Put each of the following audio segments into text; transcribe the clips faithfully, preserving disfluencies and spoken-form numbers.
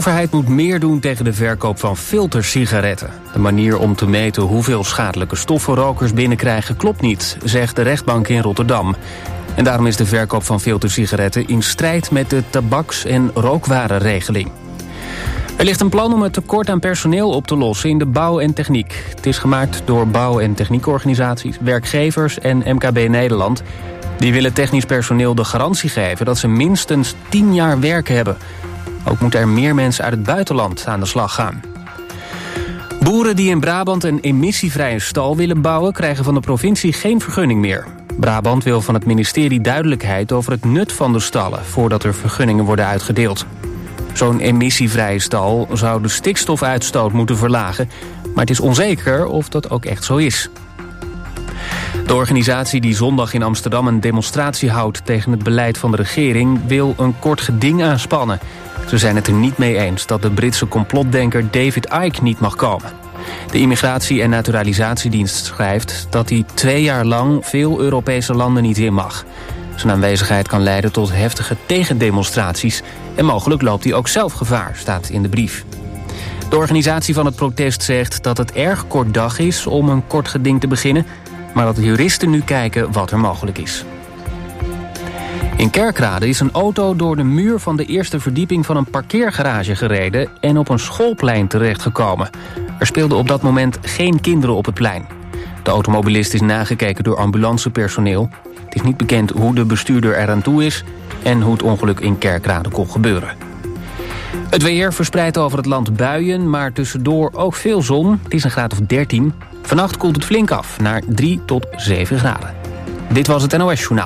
overheid moet meer doen tegen de verkoop van filtersigaretten. De manier om te meten hoeveel schadelijke stoffen rokers binnenkrijgen klopt niet, zegt de rechtbank in Rotterdam. En daarom is de verkoop van filtersigaretten in strijd met de tabaks- en rookwarenregeling. Er ligt een plan om het tekort aan personeel op te lossen in de bouw en techniek. Het is gemaakt door bouw- en techniekorganisaties, werkgevers en M K B Nederland. Die willen technisch personeel de garantie geven dat ze minstens tien jaar werk hebben. Ook moeten er meer mensen uit het buitenland aan de slag gaan. Boeren die in Brabant een emissievrije stal willen bouwen, krijgen van de provincie geen vergunning meer. Brabant wil van het ministerie duidelijkheid over het nut van de stallen voordat er vergunningen worden uitgedeeld. Zo'n emissievrije stal zou de stikstofuitstoot moeten verlagen, maar het is onzeker of dat ook echt zo is. De organisatie die zondag in Amsterdam een demonstratie houdt tegen het beleid van de regering wil een kort geding aanspannen. Ze zijn het er niet mee eens dat de Britse complotdenker David Icke niet mag komen. De Immigratie- en Naturalisatiedienst schrijft dat hij twee jaar lang veel Europese landen niet in mag. Zijn aanwezigheid kan leiden tot heftige tegendemonstraties en mogelijk loopt hij ook zelf gevaar, staat in de brief. De organisatie van het protest zegt dat het erg kort dag is om een kort geding te beginnen, maar dat de juristen nu kijken wat er mogelijk is. In Kerkrade is een auto door de muur van de eerste verdieping van een parkeergarage gereden en op een schoolplein terechtgekomen. Er speelden op dat moment geen kinderen op het plein. De automobilist is nagekeken door ambulancepersoneel. Het is niet bekend hoe de bestuurder eraan toe is en hoe het ongeluk in Kerkrade kon gebeuren. Het weer verspreidt over het land buien, maar tussendoor ook veel zon. Het is een graad of dertien. Vannacht koelt het flink af naar drie tot zeven graden. Dit was het N O S-journaal.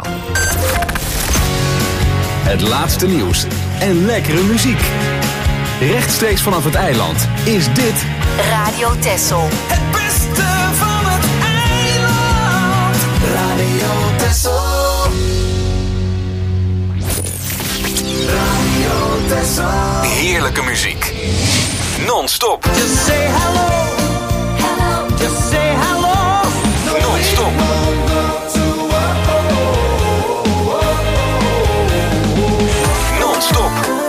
Het laatste nieuws en lekkere muziek. Rechtstreeks vanaf het eiland is dit Radio Texel. Het beste van het eiland. Radio Texel. Radio Texel. heerlijke muziek. Non-stop. Just say hello. Hello. Just say hello. Non-stop. Non-stop.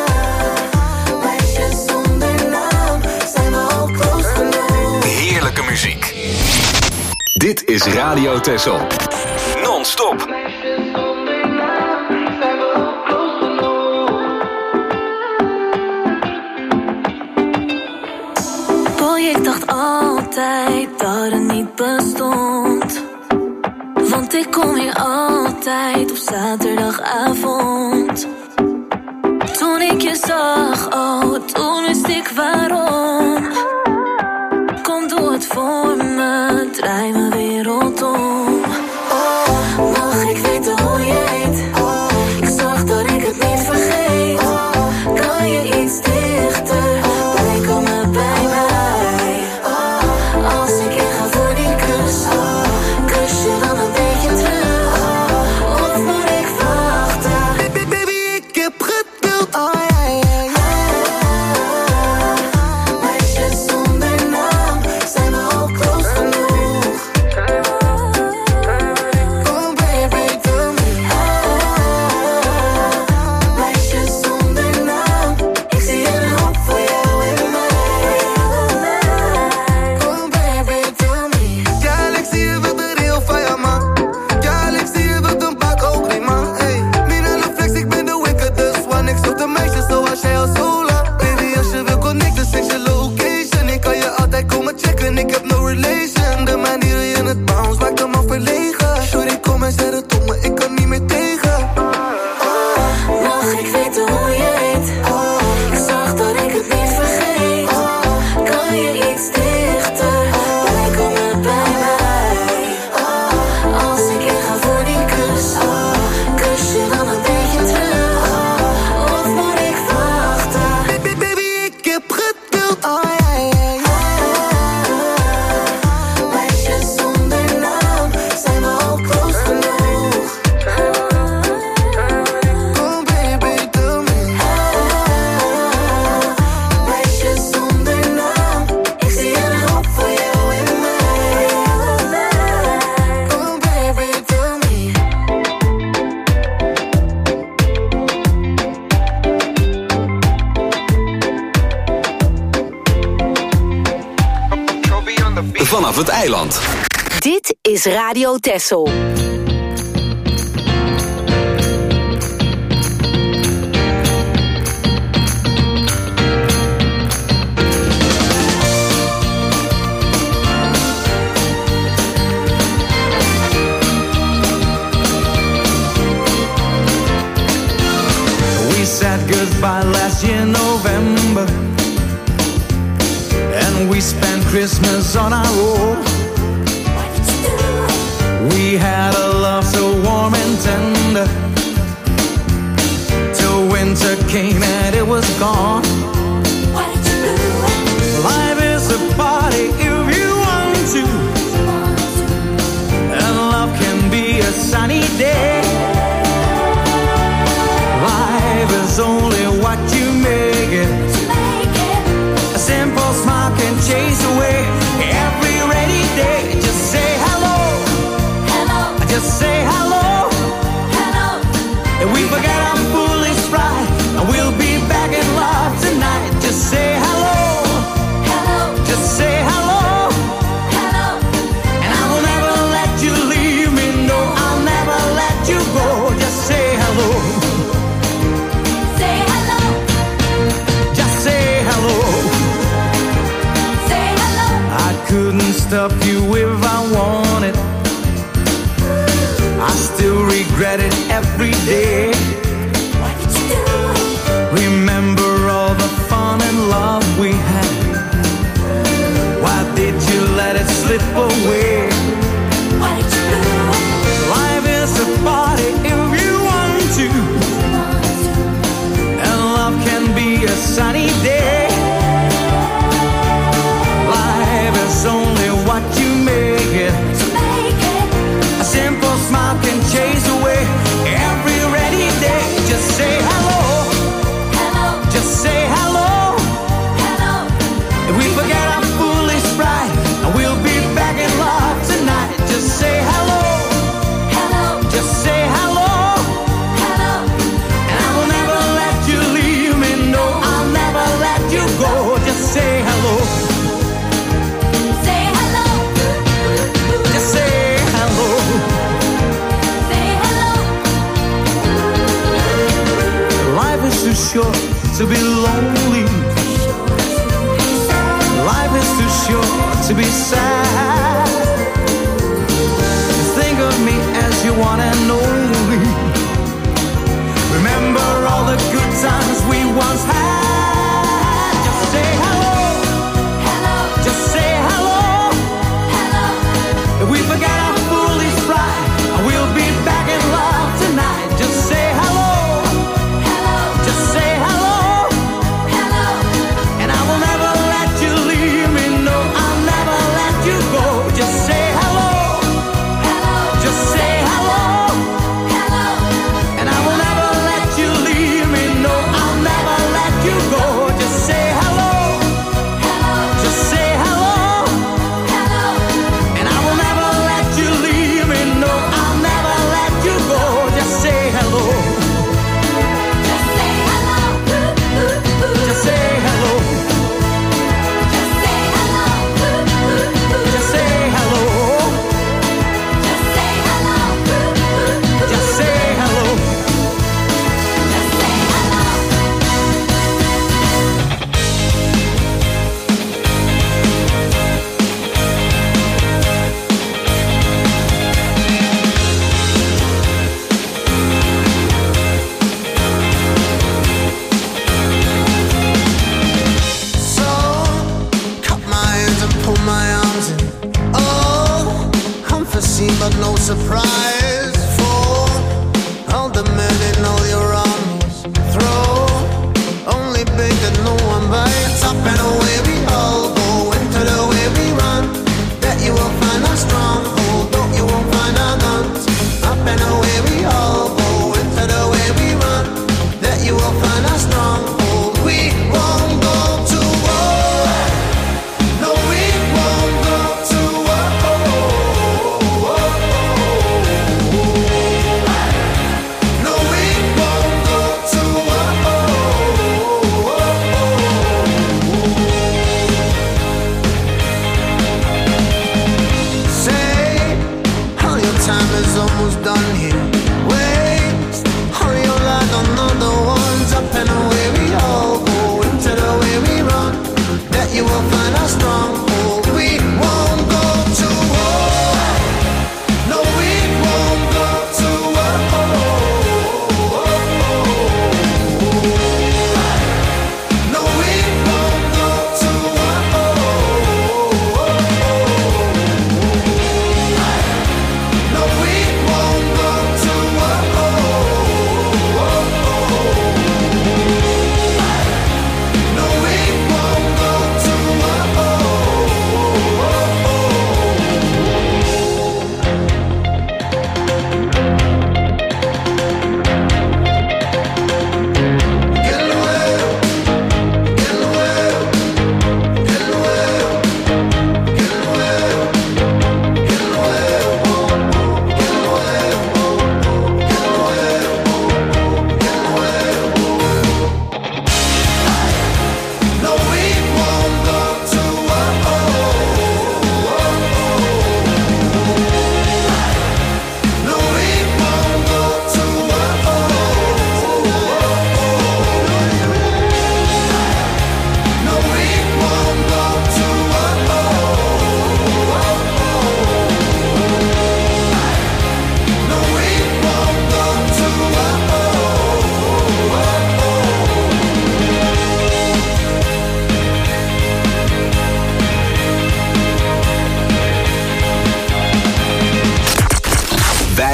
Heerlijke muziek. Dit is Radio Texel. Non-stop. Boy, ik dacht altijd dat het niet bestond. Want ik kom hier altijd op zaterdagavond. Toen ik je zag, oh, toen wist ik waarom. Kom, doe het voor me, draai mijn wereld om. Oh, mag ik weten hoe je heet? Ik zorg dat ik het niet vergeet. Kan je iets dichter, bij komen bij mij. Als ik inga voor die kus, kus je dan een beetje terug? Of moet ik wachten? Baby, baby, ik heb geduld. Oh ja, ja, ja. Meisjes zonder naam, zijn we al close genoeg? Come baby, tell me. Meisjes zonder naam, ik zie je nog vanaf het eiland. Dit is Radio Texel. Said goodbye last year November, and we spent Christmas on our own. We had a love so warm and tender, till winter came and it was gone. Life is a party if you want to, and love can be a sunny day. Life is only what you make it. A simple smile can chase away every rainy day. Just say hello, hello. Just say hello, hello. And we forget our foolish pride, and we'll be back in love tonight. Just say hello, hello. Just say hello, hello. And I will never let you leave me. No, I'll never let you go. Just say hello. Couldn't stop you if I wanted. I still regret it every day. What did you do? Remember all the fun and love we had. Why did you let it slip away? What did you do? Life is a party if you want to, and love can be a sunny day. Only what you make it. A simple smile can chase away every rainy day. Just say hello, hello. Just say hello, hello. If we forget our foolish pride, and we'll be back in love tonight. Just say hello, hello. Just say hello, hello. And I will never let you leave me. No, I'll never let you go. Just say hello. Too short to be lonely. Life is too short to be sad. Think of me as your one and only. Remember all the good times we once had. Just say hello, hello. Just say hello, hello. If we forget our foolish pride, we'll be back in love tonight. Just say hello.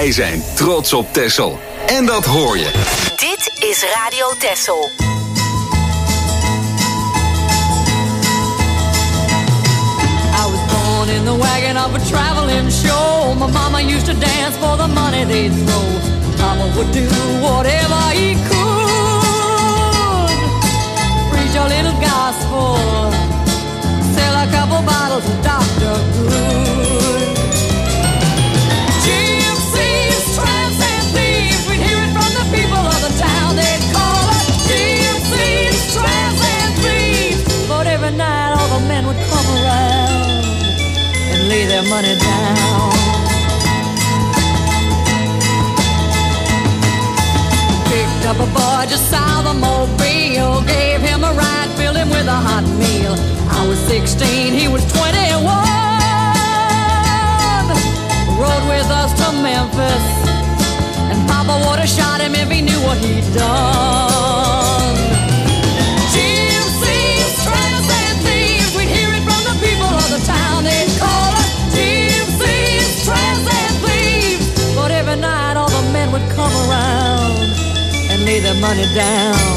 Wij zijn trots op Texel. En dat hoor je. Dit is Radio Texel. I was born in the wagon of a traveling show. My mama used to dance for the money they'd throw. Mama would do whatever he could. Preach a little gospel. Sell a couple bottles of Doctor Good. Gypsies, tramps, and thieves. We'd hear it from the people of the town. They'd call us gypsies, tramps, and thieves. But every night all the men would come around and lay their money down. Picked up a boy just south of Mobile, gave him a ride, filled him with a hot meal. I was sixteen, he was twenty-one. Rode with us to Memphis, and Papa would have shot him if he knew what he'd done. Gypsies, tramps, and thieves, we'd hear it from the people of the town. They'd call us gypsies, tramps, and thieves. But every night all the men would come around and lay their money down.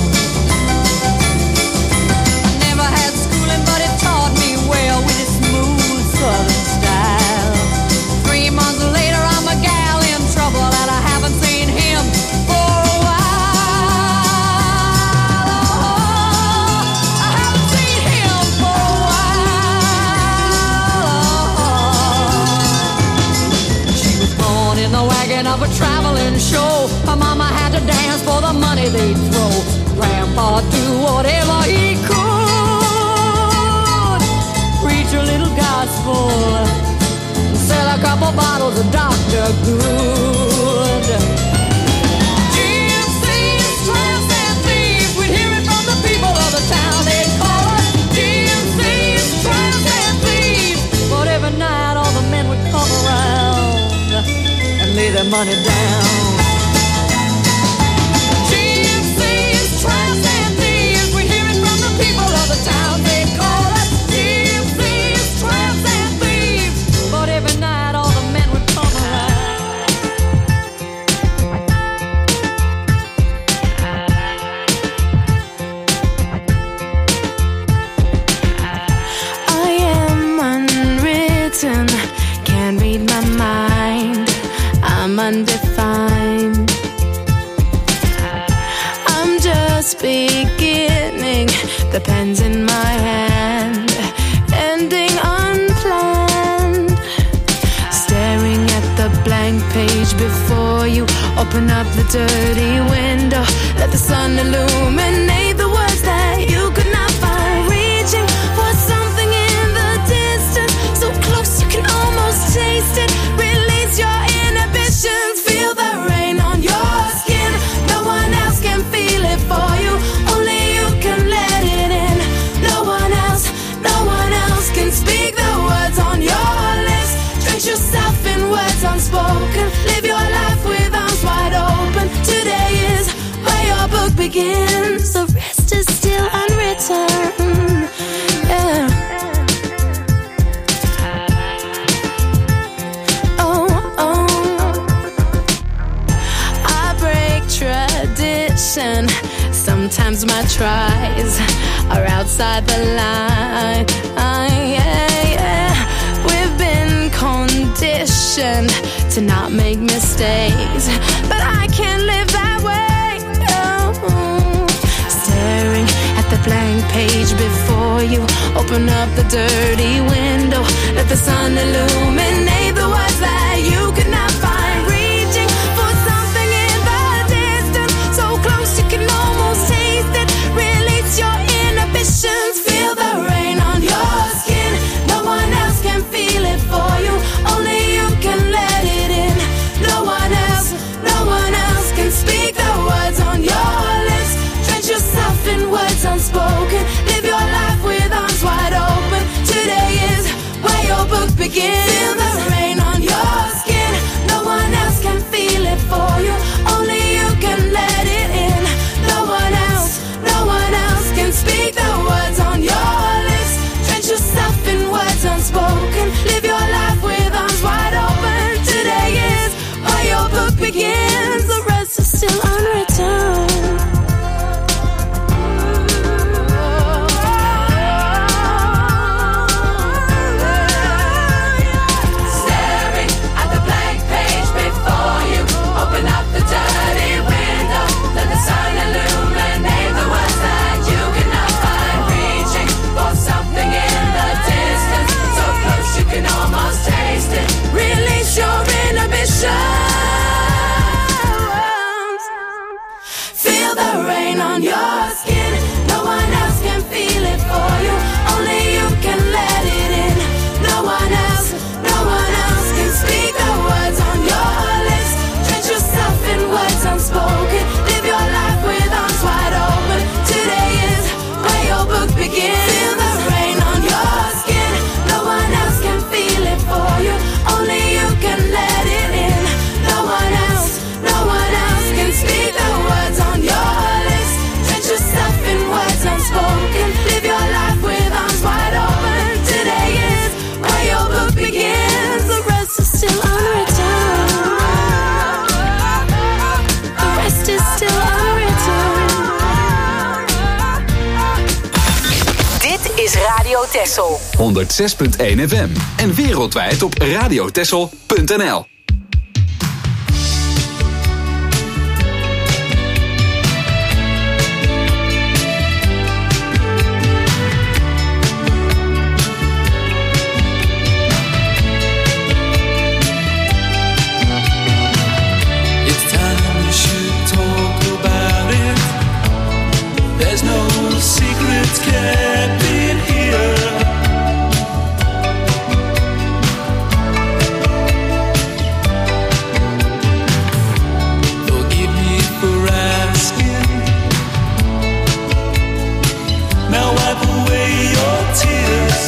I never had schooling, but it taught me well with its smooth southern style. Three months later, I'm a gal in trouble, and I haven't seen him for a while. Oh, I haven't seen him for a while. She was born in the wagon of a traveling show. Her mama had to dance for the money they'd throw. Grandpa do whatever he could. Preach a little gospel. Sell a couple bottles of Doctor Good. Gypsies, tramps, and thieves, we'd hear it from the people of the town. They'd call us gypsies, tramps, and thieves. But every night all the men would come around and lay their money down. Gypsies, tramps, and thieves, we'd hear it from the people of the town. They'd call us gypsies, tramps, and thieves. But every night all the men would come around. I am unwritten, can't read my mind. I'm undefined. I'm just beginning, the pen's in my hand, ending unplanned. Staring at the blank page before you, open up the dirty window, let the sun illuminate the words that you could not find. Reaching for something in the distance, so close you can almost taste it. Release your inhibitions, feel the rain on your skin. No one else can feel it for you, only you can let it in. No one else, no one else can speak the words on your lips. Drench yourself in words unspoken, live your life with arms wide open. Today is where your book begins, the rest is still unwritten. Yeah. Oh, oh. I break tradition. Sometimes my tries are outside the line. Ah, yeah, yeah. We've been conditioned to not make mistakes, but I can't live that way. Oh. Staring at the blank page before you, open up the dirty window, let the sun illuminate the words that you could not find. Reaching for something in the distance, so close you can almost taste it. Release your inhibitions, feel the rain on your skin. No one else can feel it for you, only you can let it in. No one else, no one else can speak the words on your lips. Drench yourself in words unspoken, live your life with arms wide open. Today is where your book begins. Feel the Radio Texel. honderd zes punt één F M. En wereldwijd op radiotexel punt n l. Kept in here. Forgive me for asking. Now wipe away your tears.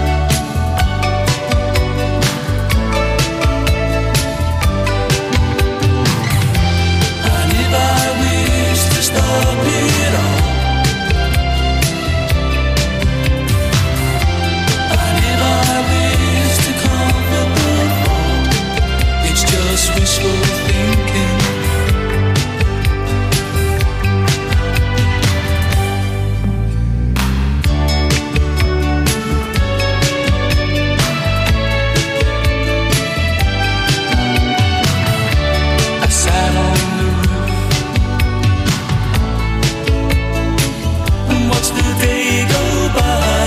And if I wish to stop it all, wishful thinking. I sat on the roof and watched the day go by.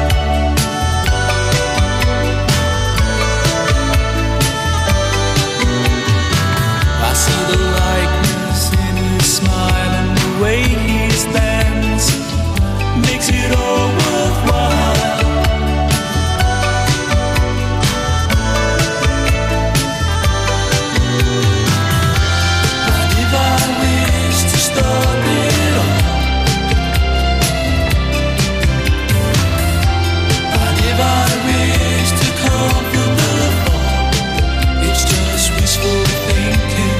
Makes it all worthwhile. And if I wish to stop it all, and if I wish to comfort the fall, it's just wishful thinking.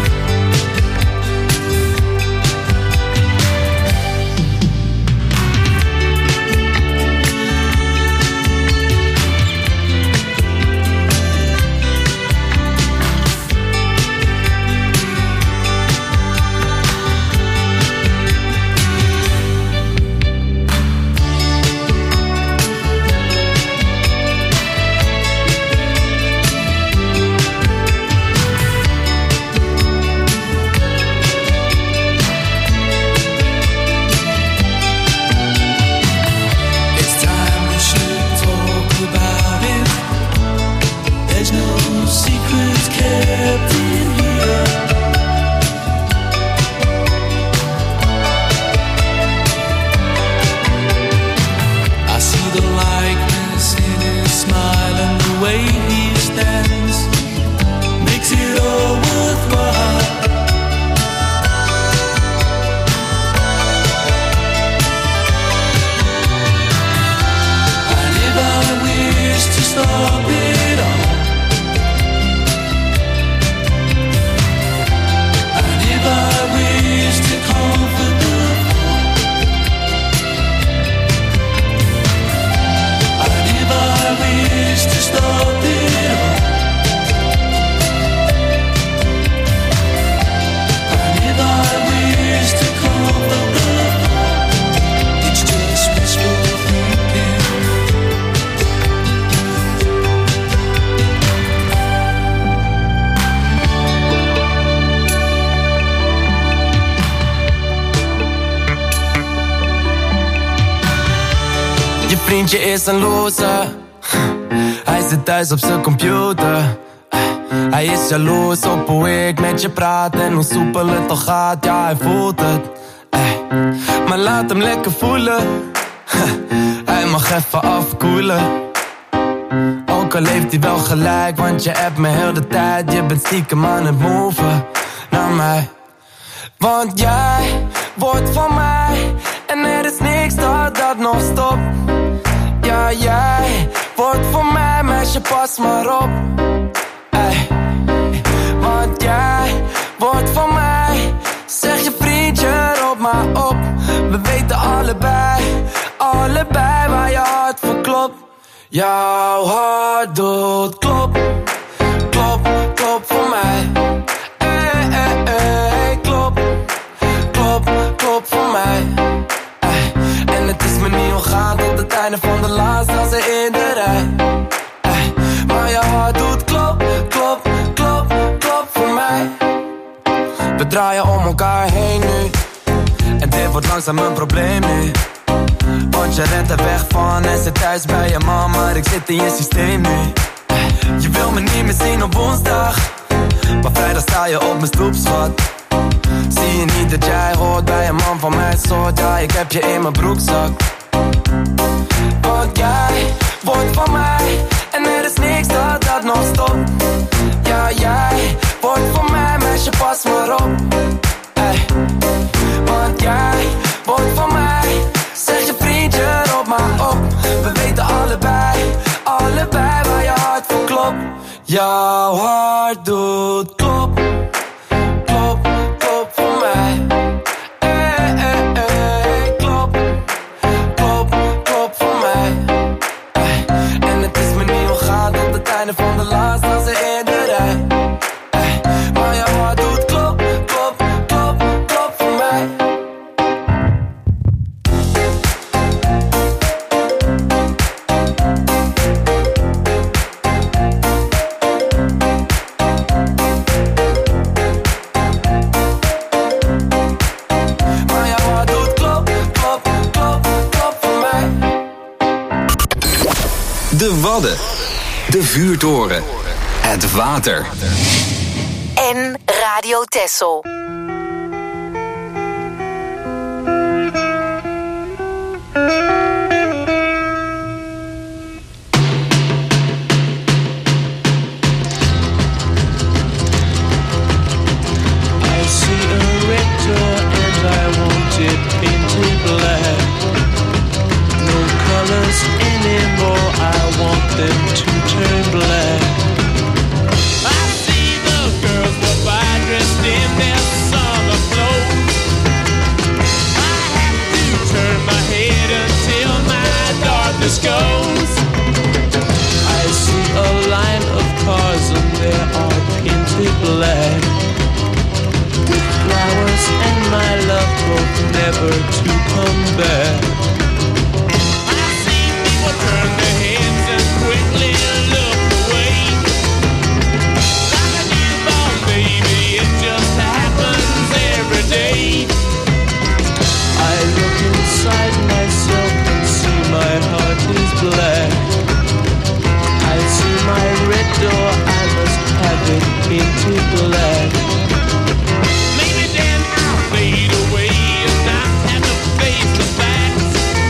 Vriendje is een loser. Hij zit thuis op zijn computer. Hij is jaloers op hoe ik met je praat en hoe soepel het toch gaat, ja hij voelt het. Maar laat hem lekker voelen. Hij mag even afkoelen. Ook al heeft hij wel gelijk, want je appt me heel de tijd. Je bent stiekem aan het moven naar mij. Want jij wordt van mij en er is niks dat dat nog stopt. Ja, jij wordt van mij, meisje, pas maar op. Ey. Want jij wordt van mij, zeg je vriendje, roep maar op. We weten allebei, allebei waar je hart voor klopt. Jouw hart doet klop, klop, klop voor mij. Ey, ey, ey, klop, klop, klop voor mij. Ey. En het is me niet ongaan dat het einde van de laatste als ze in de rij. Ay, maar je hart doet klop, klop, klop, klop voor mij. We draaien om elkaar heen nu. En dit wordt langzaam een probleem nu. Want je rent er weg van en zit thuis bij je mama, maar ik zit in je systeem nu. Je wil me niet meer zien op woensdag, maar vrijdag sta je op mijn stoep, schat. Zie je niet dat jij hoort bij een man van mijn soort? Ja, ik heb je in mijn broekzak. Want jij wordt van mij en er is niks dat dat nog stopt. Ja, jij wordt van mij, meisje, pas maar op. Ey. Want jij wordt van mij, zeg je vriendje, op maar op. We weten allebei, allebei waar je hart voor klopt. Jouw hart doet klop, klop, klop voor mij. Ey, ey, ey, klop, klop, klop voor mij. Ey. En het is me niet ontgaan tot het einde van de laatste als ze in de rij. Ey. Maar jouw hart doet klop, klop, klop, klop voor mij. De Wadden. De Vuurtoren. Het water. En Radio Texel. Anymore, I want them to turn black. I see the girls go by dressed in their summer clothes. I have to turn my head until my darkness goes. I see a line of cars and they are painted black, with flowers and my love hope never to come back. Turn their heads and quickly look away. Like a newborn baby, it just happens every day. I look inside myself and see my heart is black. I see my red door, I must have it painted black. Maybe then I'll fade away and not have to face the facts.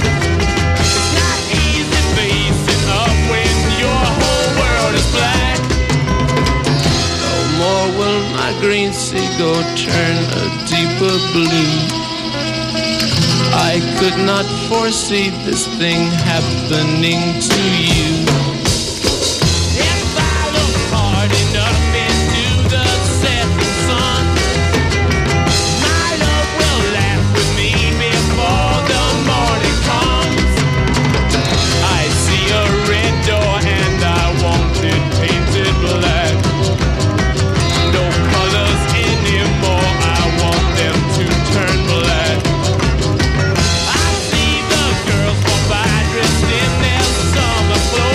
Facing up when your whole world is black. No more will my green seagull turn a deeper blue. I could not foresee this thing happening to you. If I look hard enough into the setting sun, my love will laugh with me before the morning comes. I see a red door and I want it painted black. No colors anymore, I want them to turn black. I see the girls walk by dressed in their summer clothes.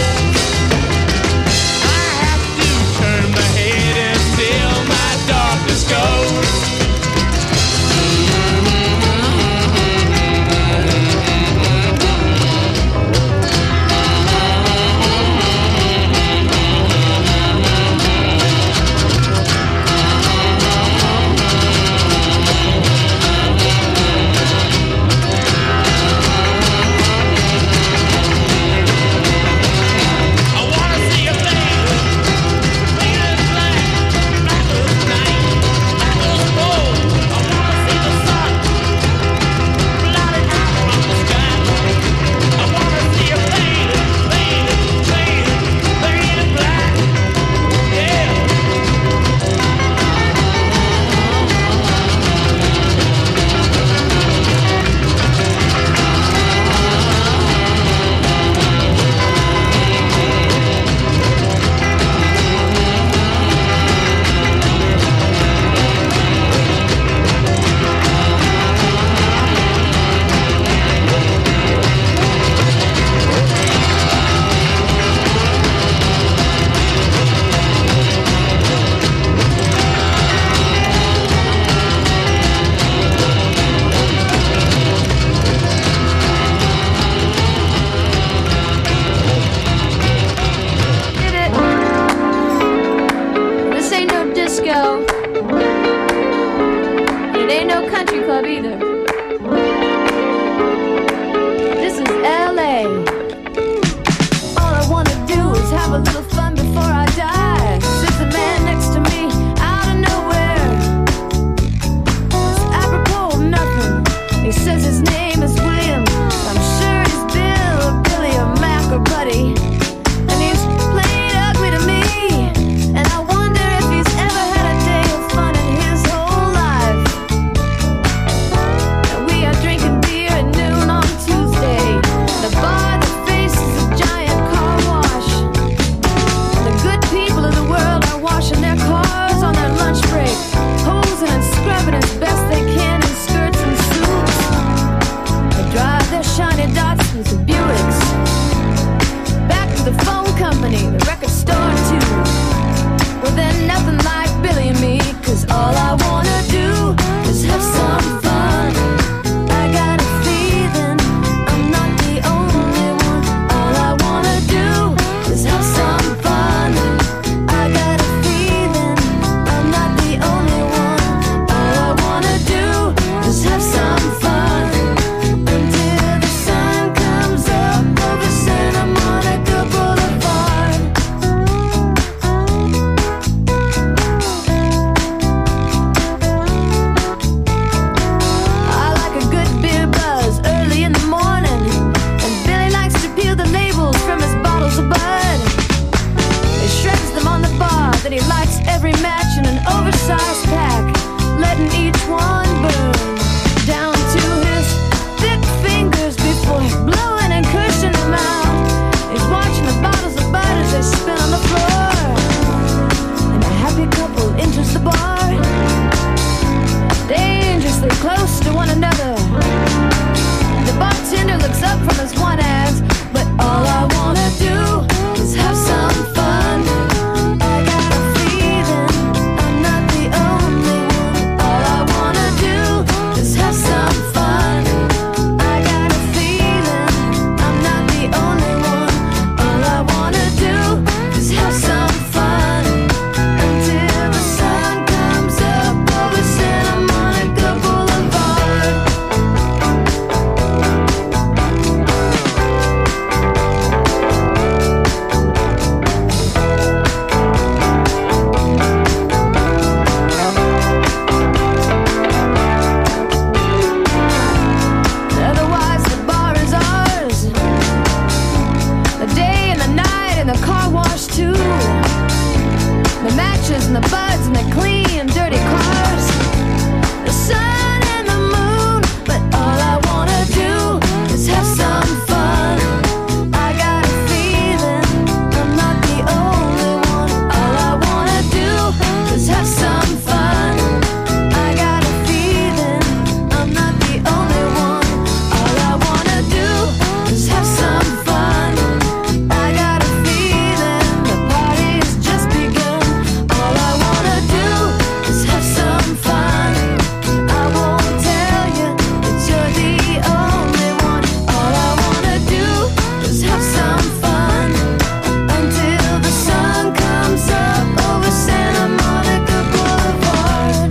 the matches and the buds and the clean, dirty cars, the sun and the moon. But all I wanna do is have some fun. I got a feeling I'm not the only one. All I wanna do is have some fun. I got a feeling I'm not the only one. All I wanna do is have some fun. I got a feeling the party's just begun. All I wanna do is have some fun. I won't tell you that you're the only one. All I wanna do is have some fun until the sun comes up over Santa Monica Boulevard.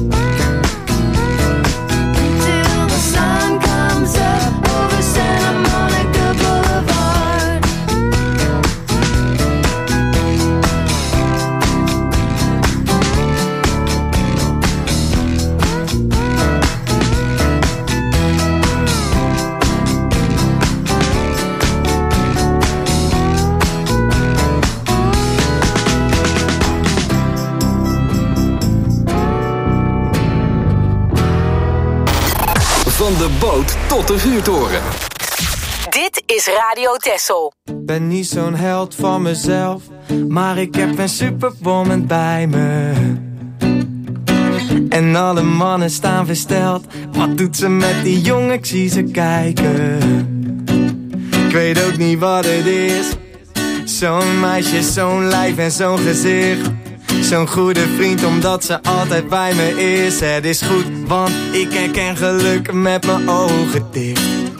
Until the sun comes up over Santa Monica Boulevard. Van de boot tot de vuurtoren. Dit is Radio Texel. Ben niet zo'n held van mezelf, maar ik heb een superwoman bij me. En alle mannen staan versteld. Wat doet ze met die jongen? Ik zie ze kijken. Ik weet ook niet wat het is. Zo'n meisje, zo'n lijf en zo'n gezicht. Zo'n goede vriend omdat ze altijd bij me is. Het is goed, want ik herken geluk met mijn ogen dicht.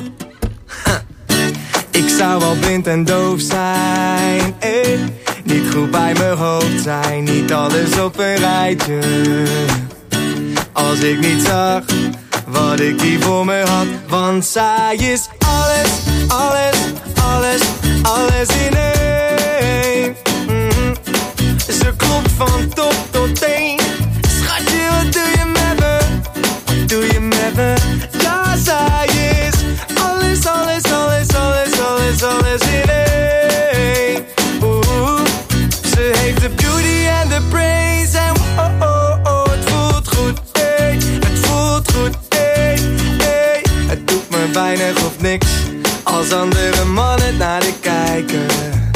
Ik zou wel blind en doof zijn, eh. Niet goed bij mijn hoofd zijn, niet alles op een rijtje. Als ik niet zag wat ik hier voor me had. Want zij is alles, alles, alles, alles in één. Mm-hmm. Ze klopt van top tot teen. Schatje, wat doe je met me? Wat doe je met me? Ja, zij is alles, alles, alles, alles, alles, alles in één. Oeh, ze heeft de beauty en de brains. En oh, oh, oh, het voelt goed, ey. Het voelt goed, ey, ey. Het doet me weinig of niks als andere mannen naar de kijken.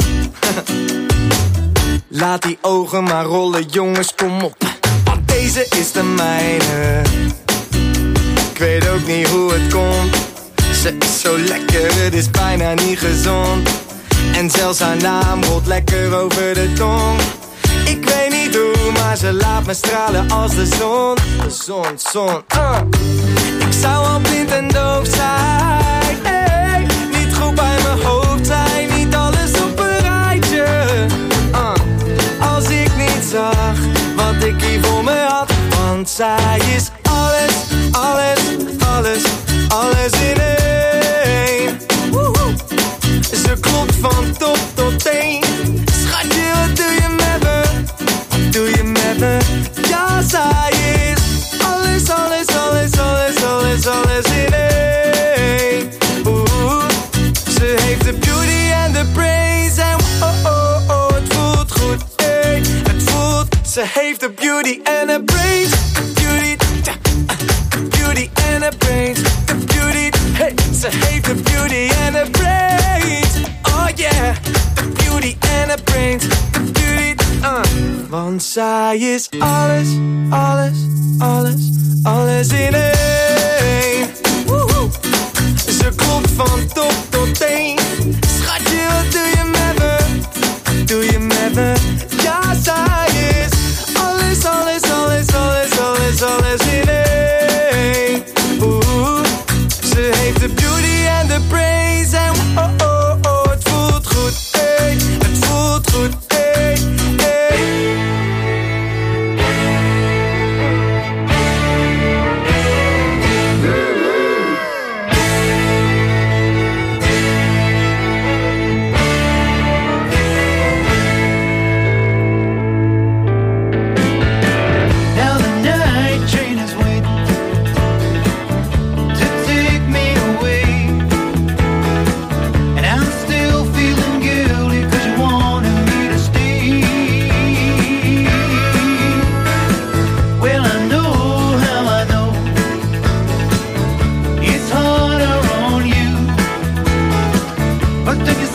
Laat die ogen maar rollen, jongens, kom op. Want deze is de mijne. Ik weet ook niet hoe het komt. Ze is zo lekker, het is bijna niet gezond. En zelfs haar naam rolt lekker over de tong. Ik weet niet hoe, maar ze laat me stralen als de zon. De zon, zon, uh. Ik zou al blind en doof zijn, hey. Niet goed bij mijn hoofd zijn, niet alles op een rijtje, uh. Als ik niet zag wat ik hier voor me had. Want zij is alles, alles, alles, alles in één. Woehoe. Ze klopt van top tot teen. Schatje, wat doe je met me? Wat doe je met me? Ja, zij is alles, alles, alles, alles, alles, alles in één. Oeh, ze heeft de beauty en de brains. En oh, oh, oh, het voelt goed, ey. Het voelt, ze heeft de beauty en de brains. Beauty, ja, beauty en de brains. De beauty, hey, ze heeft de beauty en de brains. Oh yeah, de beauty en de brains. De beauty, uh. Want zij is alles, alles, alles, alles in één. Woehoe. Ze klopt van top tot teen. Schatje, wat doe je met me? Wat doe je met me? Ja, zij is alles, alles, alles, alles, alles, alles in één. Oeh, ze heeft de beauty en de brains. En oh, oh, oh, het voelt goed, ey. Het voelt goed, ey, ey.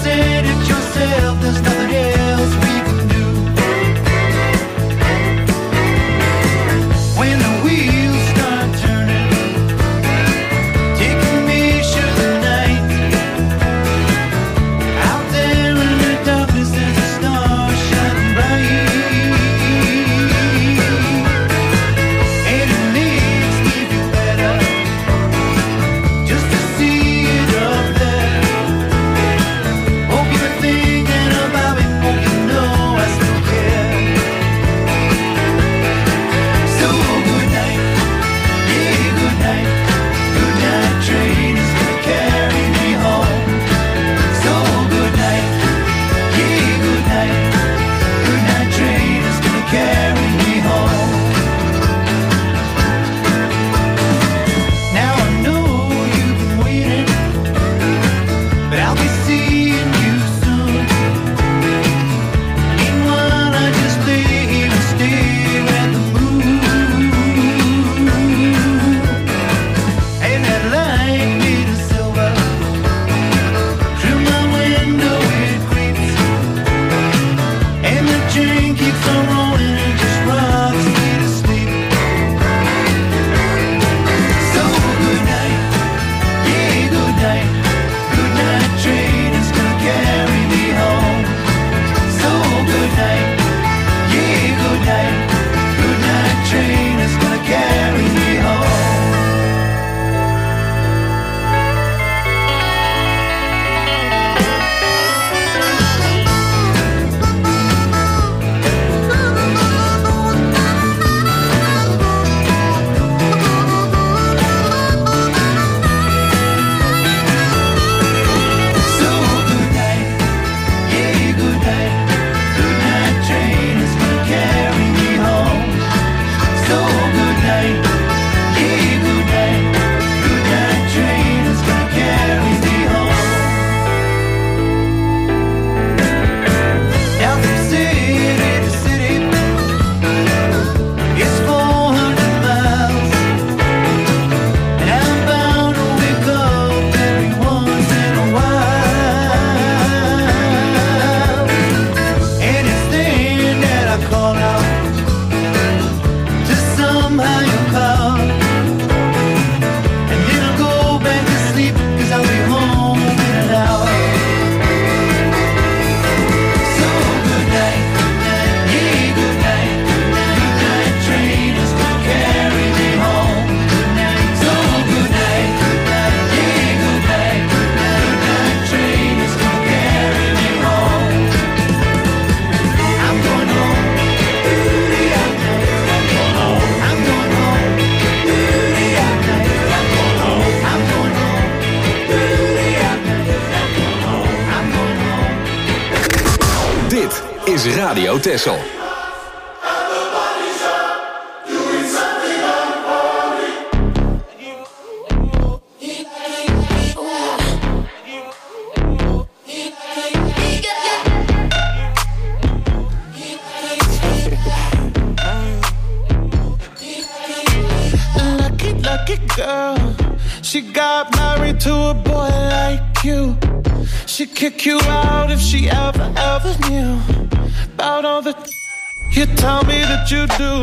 said it yourself, there's nothing else we can do. When the wheels start turning, taking me through the night. Out there in the darkness, there's a star shining bright. And it makes me feel better just to see it up there. Hope you're thinking about me, hope you know I still care. So good night, yeah, good night. Good night, train is gonna carry me home. So good night, yeah, good night. Good night, train is gonna carry me home. Now I know you've been waiting, but I'll be seeing you soon. Meanwhile, I just lay here and stare at the moon. And that light made of silver, through my window it creeps. And the train keeps on rolling and just rocks me to sleep. So good night, yeah, good night. Good night, train is gonna carry me home. So good night, yeah, good night. Good night, train is gonna carry me home. So good night, yeah, good night. Good night, train is gonna carry me home. So good night, yeah, good night. Good night, train is gonna carry me home. Now from city to city, it's four hundred miles, and I'm bound to wake up every once in a while. And it's then that I call out to somehow you call. And then I'll go back to sleep, cause I'll be home in an hour. So good night, yeah, good night. Good night, train is gonna carry me home. So good night, yeah, good night. Good night, train is gonna carry me home. I'm going home. I'm going home. I'm going home. I'm going home. I'm going home. I'm going home. Dit is Radio Texel. Lucky, lucky girl. She got married to a boy like you. She'd kick you out if she ever, ever knew about all the you tell me that you do.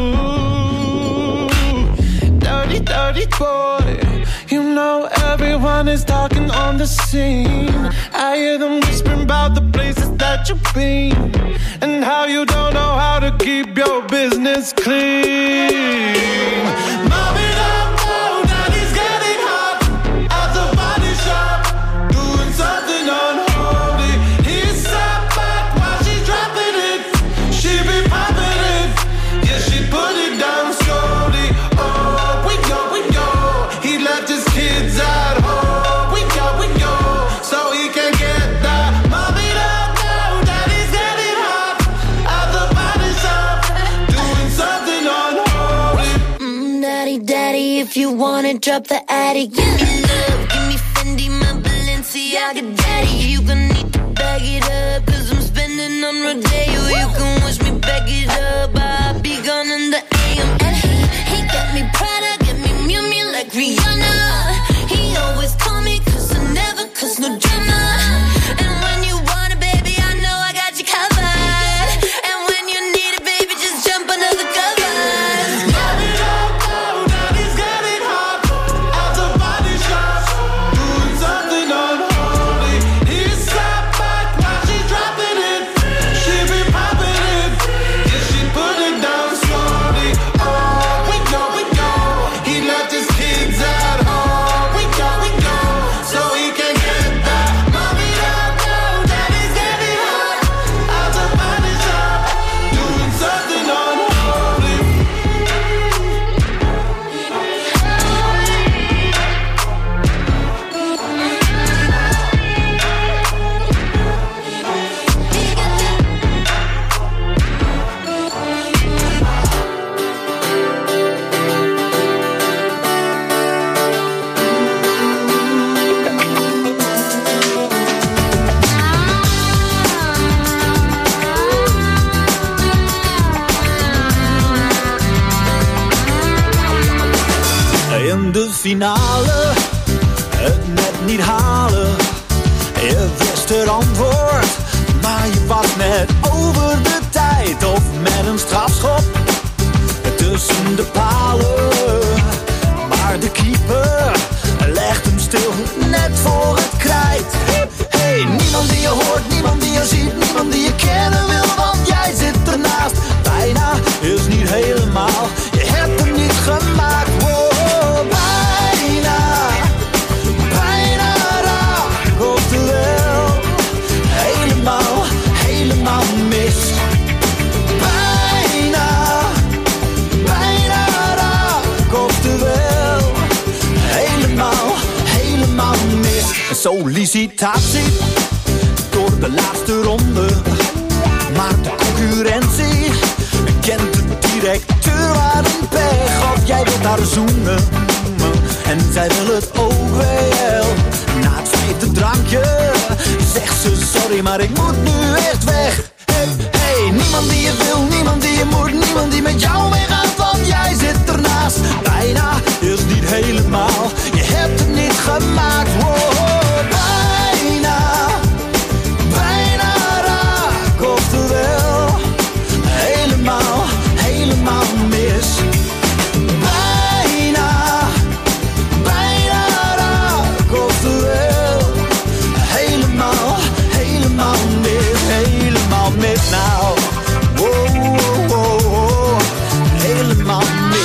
Dirty, dirty boy. You know everyone is talking on the scene. I hear them whispering about the places that you've been and how you don't know how to keep your business clean. Mommy, don't know daddy's getting hot at the body shop, doing something unholy. He sat back while she's dropping it. She be popping it, yeah, she put it down slowly. Oh, we go, we go. He left his kids at home. We go, we go, so he can get that. Mommy, don't know daddy's getting hot at the body shop, doing something unholy. Mm, daddy, daddy, if you wanna drop the attic, give me love, give me Fendi, my Balenciaga daddy. You gon' need to bag it up, cause I'm spending on Rodeo. You can wish me back it up, I'll be gone in the A M. And he, he got me Prada, get me Miu Miu like Rihanna. He always call me cause I never cause no drama. And when you walk finale het net niet halen. Je wist het antwoord, maar je was net over de tijd. Of met een strafschop tussen de palen. Maar de keeper legt hem stil net voor het krijt. Hey, niemand die je hoort, niemand die je ziet, niemand die je kennen wil, want jij zit ernaast. Bijna is niet helemaal, je hebt hem niet gemaakt. Wow, bijna, bijna raak, oftewel helemaal, helemaal mis. Bijna, bijna raak, oftewel helemaal, helemaal mis. Een sollicitatie door de laatste ronde, maar de concurrentie kent de directeur waar een pech. Of jij wilt haar zoenen en zij wil het ook wel. Na het vijfde drankje zegt ze sorry, maar ik moet nu echt weg. Hey, hey, niemand die je wil, niemand die je moet, niemand die met jou meegaat, want jij zit ernaast. Bijna is niet helemaal, je hebt het niet gemaakt. Wow, bijna, bijna raak, oftewel helemaal, helemaal mis. Bijna, bijna raak, oftewel helemaal, helemaal mis. Helemaal mis nou. Wow, wow, wow, wow. Helemaal mis.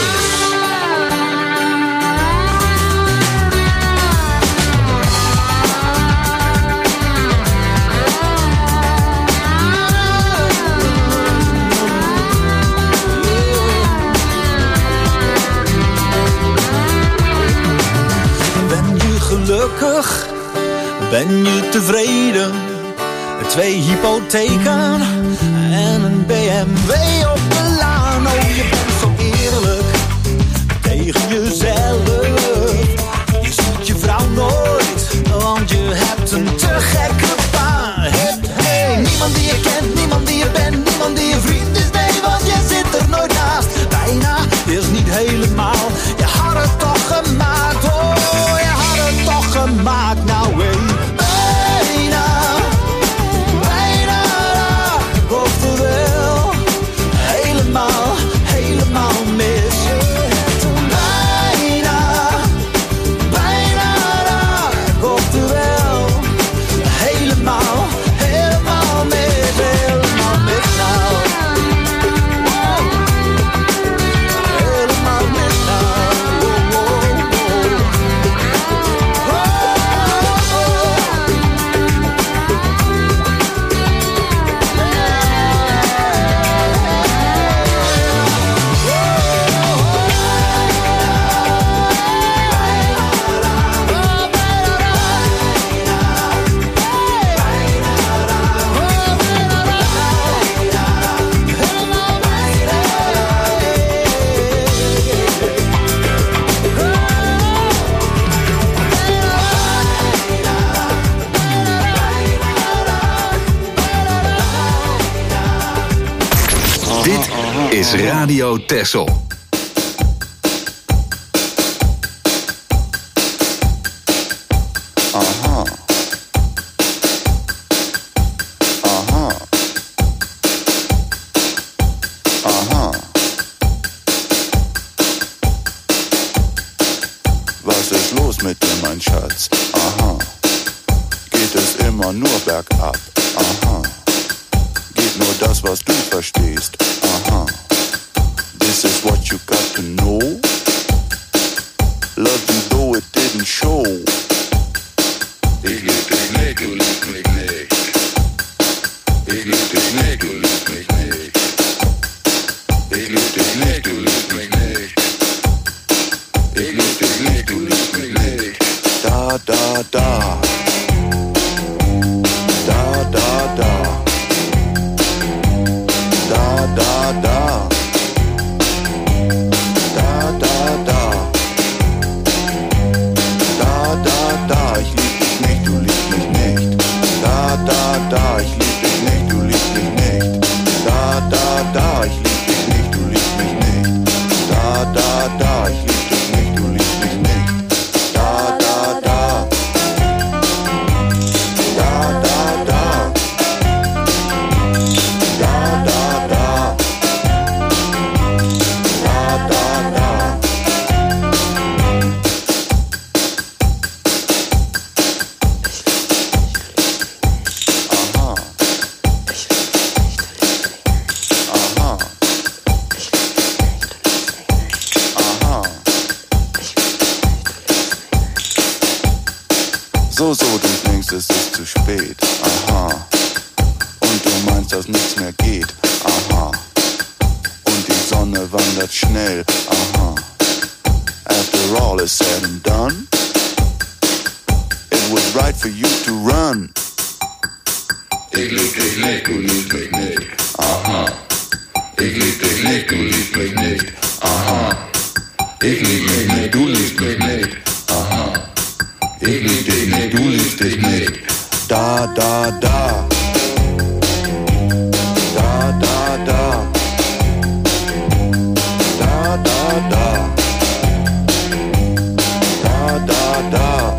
Gelukkig, ben je tevreden? Twee hypotheken en een B M W op de laan. Oh, je bent zo eerlijk tegen jezelf. Je ziet je vrouw nooit, want je hebt een te gekke baan. Hey, hey, niemand die je kent, niemand die je bent, niemand die je vriend is. Nee, want je zit er nooit naast. Bijna is niet helemaal, je had het toch gemaakt. Oh, je had het toch gemaakt. Nou, hé, bijna, bijna raak, oftewel helemaal, helemaal mis. Bijna, bijna raak, oftewel helemaal, helemaal mis. Helemaal mis nou. Wow. Helemaal mis nou. Wow, wow, wow. Dit is Radio Texel. Aha. Aha. Aha. Was ist los mit dir, mein Schatz? Aha. Geht es immer nur bergab? Aha. Geht nur das, was du verstehst? Aha. This is what you got to know. Love you though it didn't show. Ich lieb dich nicht, du liebst mich nicht. Ich lieb dich nicht, du liebst mich nicht. Ich lieb dich nicht, du liebst mich nicht. Ich lieb dich nicht, du liebst mich nicht. Da, da, da. Da, da, da. Da, da, da. Da, da, da. Da, da, da. Ich lieb dich nicht, du liebst mich nicht. Da, da, da. Ich lieb dich nicht, du liebst mich nicht. Da, da, da. Ich lieb dich nicht, du liebst mich nicht. Da, da, da. Ich lieb dich nicht, du liebst mich nicht. es ist zu spät, aha. Und du meinst, dass nichts mehr geht, aha. Und die Sonne wandert schnell, aha. After all is said and done, it was right for you to run. Ich lieb dich nicht, du liebst mich nicht, aha. Ich lieb dich nicht, du liebst mich nicht, aha. Ich lieb mich nicht, du liebst mich nicht, aha. Ich lieb dich nicht, du liebst dich nicht. Da, da, da. Da, da, da. Da, da, da. Da, da, da.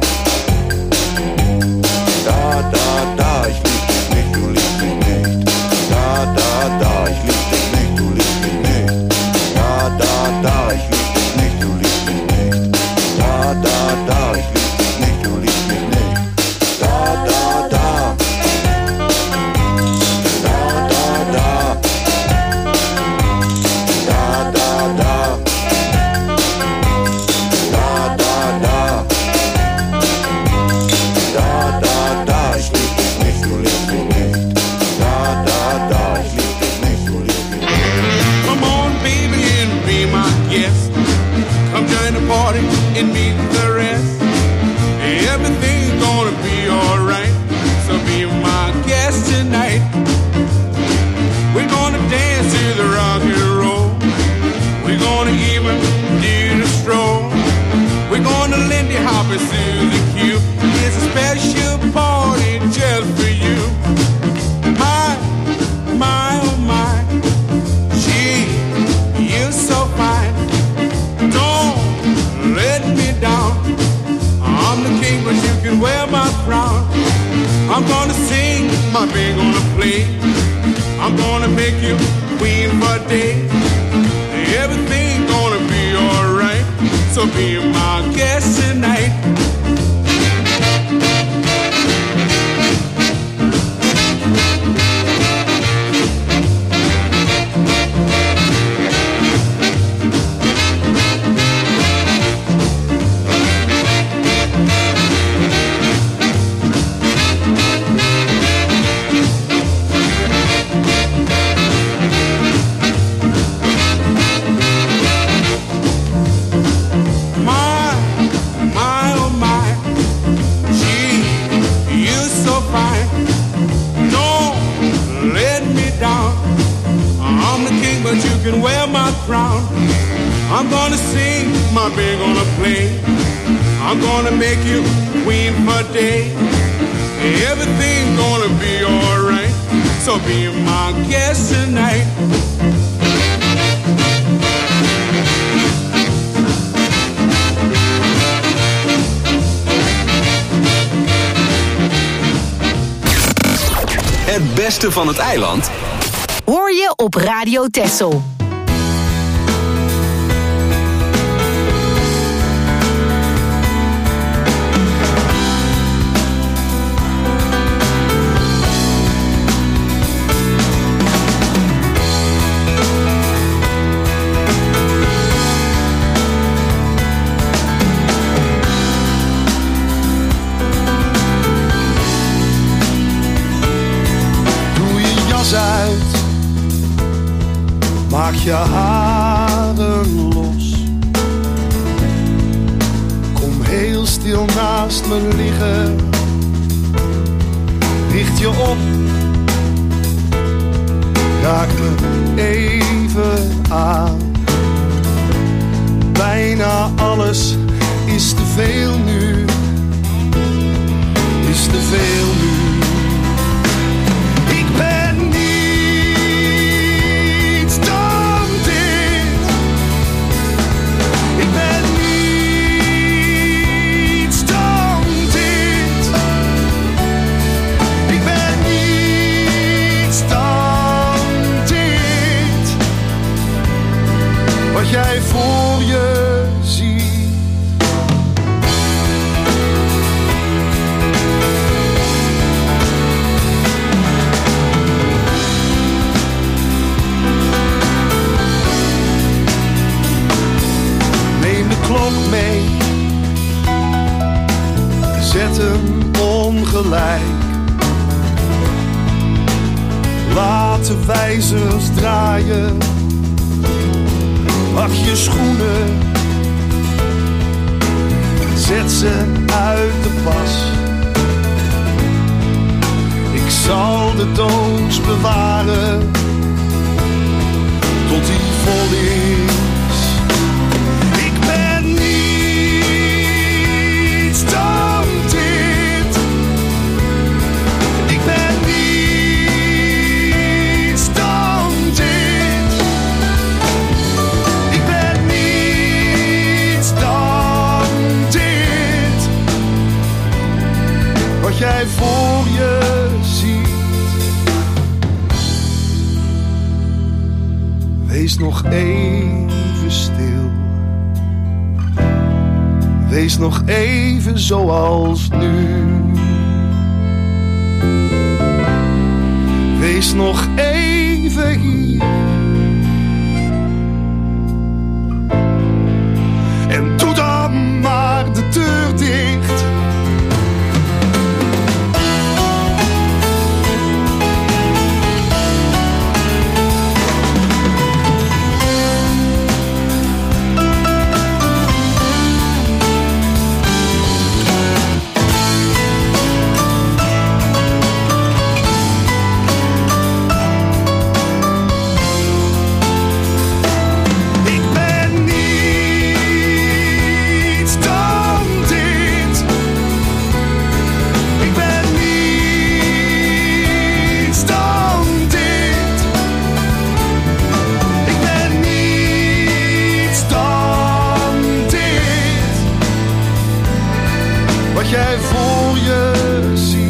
Da, da, da. Ich lieb dich nicht, du liebst mich nicht. Da, da, da. Ich lieb dich nicht, du liebst mich nicht. Da, da, da. Ich lieb dich nicht, du liebst mich nicht. Da, da, da. Ich lieb dich nicht, du liebst mich nicht. Da, da, da. Da, da, da. Da, da, da. Da, da, da. Da, da, da. Ich lieb dich nicht, du liebst mich nicht. Da, da, da. Ich lieb dich nicht, du liebst mich nicht. Come on, baby, and be my guest. Come join the party and meet the rest. Everything's gonna be alright. So be my guest tonight. We're gonna dance to the rock and roll. We're gonna even do the stroll. We're gonna Lindy Hop and Susie Q. It's a special party just for you. My, my, oh my. Gee, you're so fine. Don't let me down. I'm the king, but you can wear my crown. I'm gonna sing, my band gonna play. I'm gonna make you queen for a day. Everything's gonna be alright. So be my guest tonight. My, my, oh my. Gee, you're so fine. Don't let me down. I'm the king, but you can wear my crown. I'm gonna sing, my band gonna play. I'm gonna make you queen for a day. Everything's gonna be alright. So be my guest tonight. Het beste van het eiland Hoor je op Radio Texel. Uit. Maak je haren los. Kom heel stil naast me liggen. Richt je op. Raak me even aan. Bijna alles is te veel nu. Is te veel nu. Wat jij voor je ziet. Laat de wijzers draaien. Wacht je schoenen. Zet ze uit de pas. Ik zal de doos bewaren tot die vol is. Ik ben niets dan dit. Ik ben niets dan dit. Ik ben niets dan dit. Wat jij voor je ziet. Wees nog even stil. Wees nog even zoals nu. Wees nog even hier. En doe dan maar de deur dicht. Jij voor je ziet.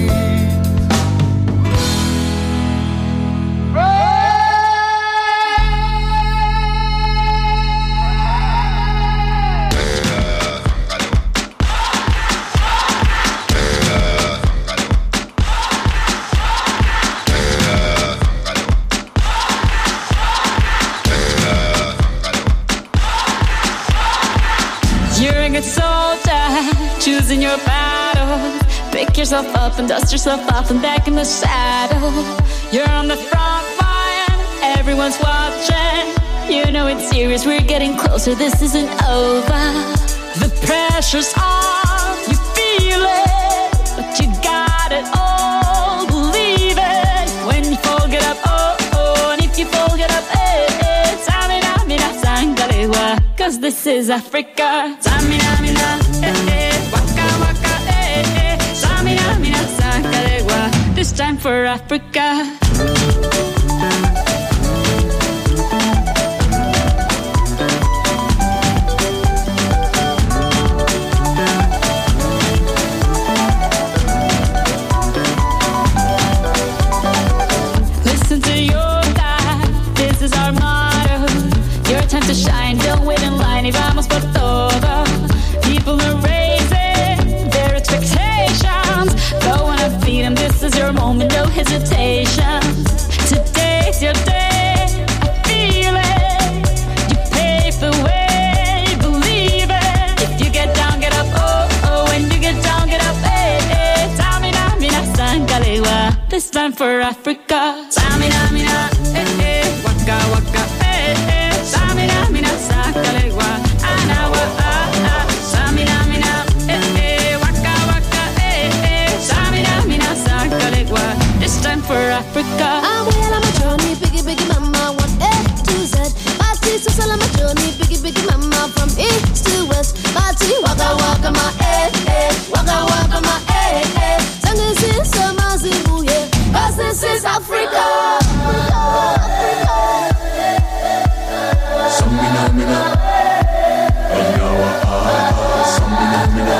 You're a good soldier, choosing your battle. Pick yourself up and dust yourself off and back in the saddle. You're on the front line, everyone's watching. You know it's serious, we're getting closer, this isn't over. The pressure's on, you feel it, but you got it all, believe it. When you fall, get up, oh, oh, and if you fall, get up, eh, eh. Tamina, mina, sangalewa, cause this is Africa. Tamina, mina, eh, eh, waka, waka, eh, eh. Tamina, mina, sangalewa, this time for Africa. To shine, don't wait in line, y vamos por todo. People are raising their expectations. Go on and feed them, this is your moment, no hesitation. Today's your day, I feel it. You pave the way, believe it. If you get down, get up, oh, oh. When you get down, get up, eh, eh. Tamina, mina, sangalewa, this time for Africa. Tamina, mina, eh, eh. Waka, waka, eh, eh. Samina, mina, sakalegwa, anawa, ah, ah. Samina, mina, eh, eh, waka, waka, eh, eh. Samina, mina, sakalegwa, this time for Africa. I'm well on my journey, biggie, biggie, mama, one A to Z. Party, so sell on my journey, biggie, biggie, mama, from east to west. Party, waka, waka, my, eh, eh. Waka, waka, my, eh, eh. Tango, sis, sama, zibu, yeah. 'Cause this is Africa. Samina mina, anawa ah, samina mina,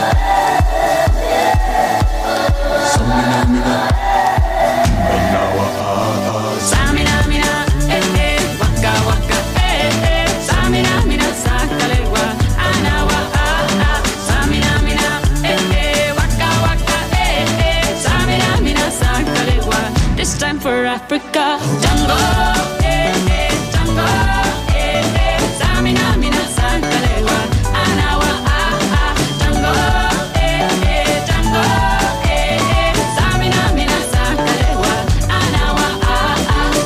samina mina, anawa ah, samina mina, eh eh, waka waka, eh eh, samina mina, sakalegwa, anawa ah ah, samina mina, eh eh, waka waka, eh eh, samina mina, sakalegwa, this time for Africa. Jungle, eh eh, jungle. Samina, mina, sangalewa, anawa, ah, ah, tango, eh, eh, tango, eh, eh, samina, mina, sangalewa, anawa, ah, ah.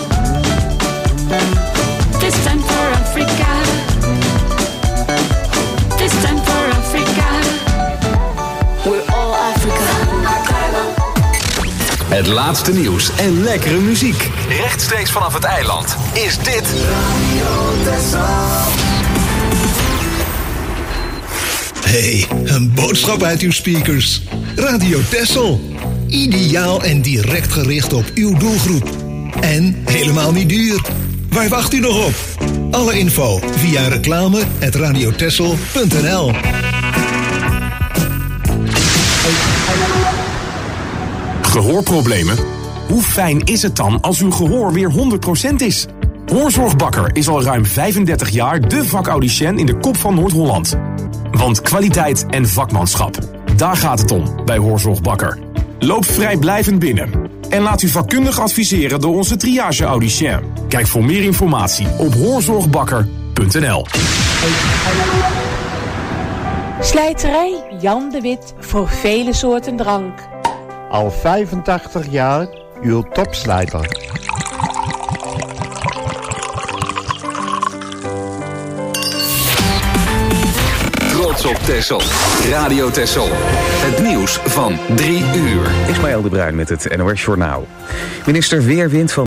laatste nieuws en lekkere muziek. Rechtstreeks vanaf het eiland is dit Radio Texel. Hey, een boodschap uit uw speakers. Radio Texel. Ideaal en direct gericht op uw doelgroep. En helemaal niet duur. Waar wacht u nog op? Alle info via reclame at radiotexel punt n l. Gehoorproblemen? Hoe fijn is het dan als uw gehoor weer honderd procent is? Hoorzorgbakker is al ruim vijfendertig jaar de vakaudiënt in de kop van Noord-Holland. Want kwaliteit en vakmanschap, daar gaat het om bij Hoorzorgbakker. Loop vrijblijvend binnen en laat u vakkundig adviseren door onze triage-audicien. Kijk voor meer informatie op hoorzorgbakker punt n l. Slijterij Jan de Wit voor vele soorten drank. Al vijfentachtig jaar uw topslijter. Trots op Texel. Radio Texel. Het nieuws van drie uur. Ismaël de Bruin met het N O S Journaal. Minister Weerwind van